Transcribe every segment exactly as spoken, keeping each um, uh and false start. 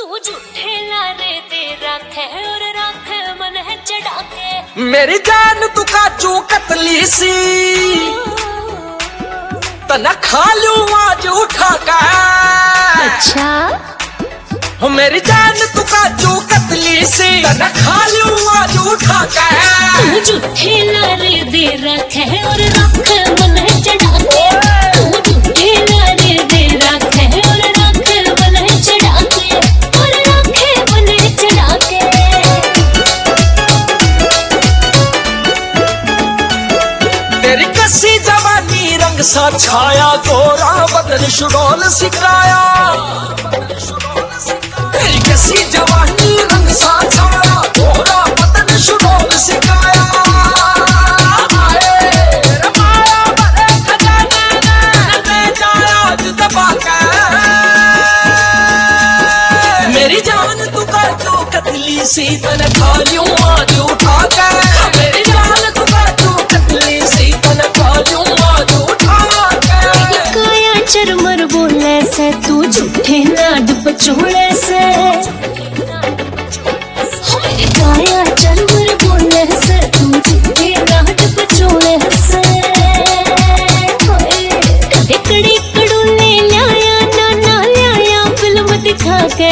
तू झूठे लारे दे रखे और रखे मन है चढ़ा के। मेरी जान तू काजू कतली सी तना खा लूं आज उठा का। अच्छा हो मेरी जान तू काजू कतली सी तना खा लूं आज उठा का। तू झूठे लारे दे रखे और रखे मन है चढ़ा के। तू झूठे लारे दे रखे और रखे मन है चढ़ा के और रखे मन है चढ़ा के। तेरी कसी जवानी रंग सा छाया गोरा बदन शुडोल सिकाया। तेरी कसी जवानी रंग सा छाया गोरा बदन शुडोल सिकाया। तेरे माया भरे खजाने ने ले जाया आज दबा के। मेरी जान तू काजू कतली सी तने खा लूं आज उठा के। मेरी जान तू काजू कतली सी तने खा लूं आज उठा के। काया चरमर बोले से तू झूठे लाड पचोले से। मेरे काया चरमर बोले से तू झूठे लाड पचोले से। कड़े कड़े कड़ोले ल्याया ना ना ल्याया फिल्म दिखा के।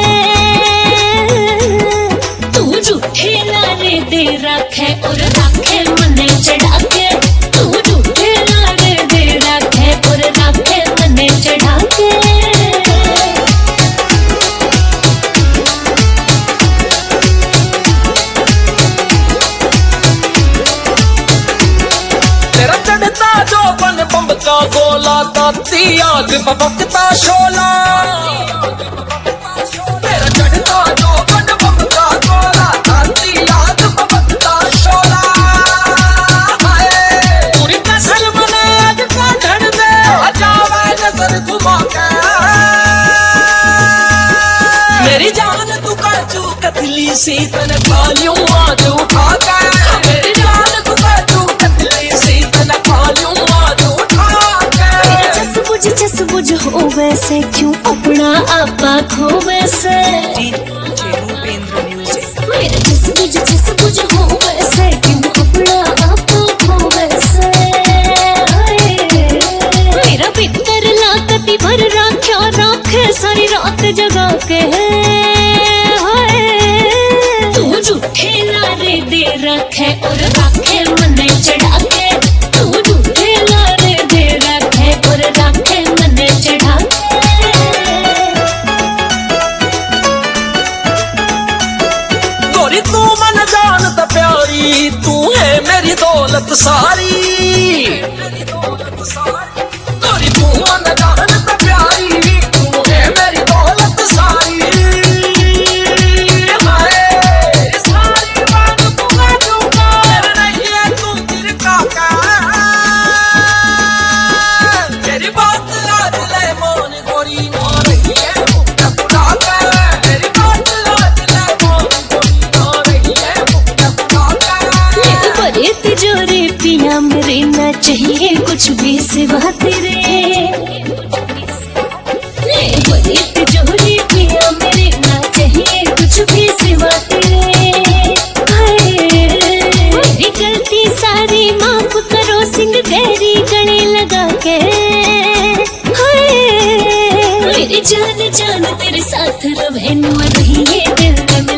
तू झूठे लारे दे रखे और रखे मने चढ़ा के। तू झूठे लारे दे रखे और रखे मने चढ़ा के। तेरा चढ़ता जो बन बम्ब का गोला ताती आग बबकता शोला। तेरा चढ़ता जो बन बम्ब का गोला ताती आग बबकता शोला। पूरी नस्ल बने आज का धड़ दे जावे नजर घुमा के। मेरी जान तू काजू कतली सी तने खा लूं आज उठा के। मेरी जान तू काजू कतली सी तने खा लूं आज उठा के। चस बुझ चस बुझ हो वैसे क्यों अपना आपा खो वैसे। मेरा चस बुझ चस बुझ हो वैसे क्यों अपना आपा खो वैसे। मेरा भीतर लाकती भर राख्या राखे सारी रात जगा के। तू झूठे लारे दे रखे और रखे मने चढ़ा के। तू झूठे लारे दे रखे और रखे मने चढ़ा के। गोरी तू मन जानत प्यारी तू है मेरी दौलत सारी। गोरी तू मन जानत प्यारी तू है मेरी दौलत सारी। हाय सारी बात तू काजू का नहीं है तू तिरका का। मेरी बात लाज ले मोन गोरी ना रही है मुझे बुला के। मेरी बात लाज ले मोन गोरी ना रही है मुझे बुला के। बड़े तिजोरे पिया मेरे ना चाहिए कुछ भी सिवा तेरे। बड़े तिजोरे पिया मेरे ना चाहिए कुछ भी सिवा तेरे। मेरी गलती सारी माफ करो सिंह गहरी गले लगा के। मेरी जान जान तेरे साथ रहे न रही ये दिल में।